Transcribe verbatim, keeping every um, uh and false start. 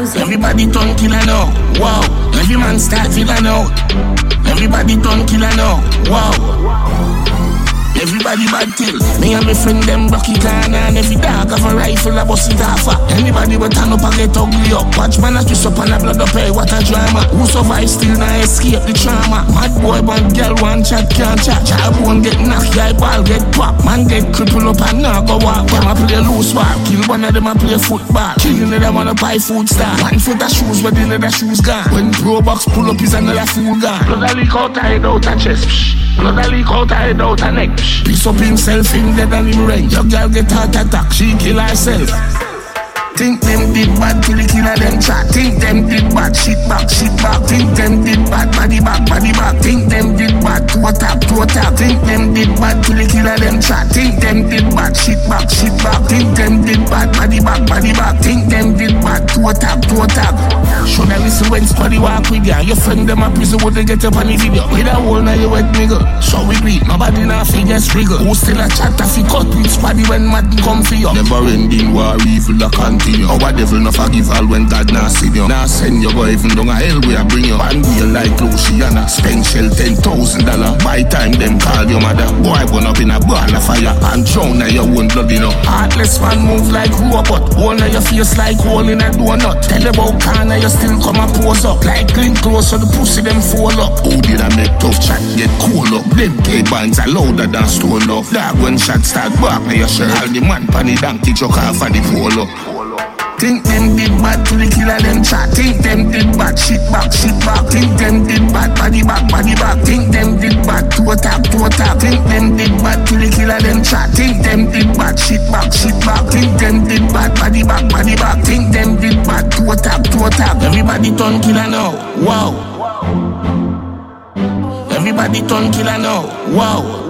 Everybody turn killer now. Wow. Every man start villain now. Everybody turn killer now. Wow. Everybody bad till me and my friend them rocky can. And every dog have a rifle a bust it off. Anybody but turn up and get ugly up. Watch man a twist up and a blood up. Hey, what a drama. Who survive still not escape the trauma. Mad boy one girl one chat can't chat. Child won't get knocked, yeah, ball get pop. Man get crippled up and now go walk. Them a play loose ball. Kill one of them a play football. Killing them on a pie food star. One foot of shoes but the other shoes gone. When Pro Box pull up is another fool gone. Blood a leak out a head out a chest. Blood a leak out a head out a neck. Piece up himself in dead and him rank. Your girl get heart attack, she kill herself. Think them did bad till the killer them chat. Think them did bad shit back, shit back. Think them did bad body back, body back. Think them did bad to attack, to attack. Think them did bad till the killer them chat. Think them did bad shit back, shit back. Think them did bad body back, body back. Think them did bad to attack, to attack. Should I listen when Spuddy walk with ya? Your friend them a prison would they get up on the video. With a hole now you wet nigga. So we beat, nobody now figure striggle. Who still a chat if he cut with Spuddy when Madden come for you? Never ending war, evil the continue. Our devil no forgive all when God not see you. Now send your boy even down a hell where I bring you. And deal like Luciana. Spend shell ten thousand dollars. By time them call your mother. Boy burn up in a ball of fire. And drown at your own blood you know. Heartless man move like robot. Hold on your face like hole in a donut. Tell about corner you still come and pose up. Like clean clothes so the pussy them fall up. Who did I make tough chat get cool up? Them K-bands are louder than stone up. Dog when shot start back na your shirt. All the man pan the donkey chuck off and the pole up. Think them did bad to the killer them chat. Think them did bad shit back, shit back. Think them did bad body back, body back. Think them did bad to attack, to attack. Think them did bad to the killer them chat. Think them did bad shit back, shit back. Think them did bad body back, body back. Think them did bad to attack, to attack. Everybody turn killer now. Wow. Everybody turn killer now. Wow.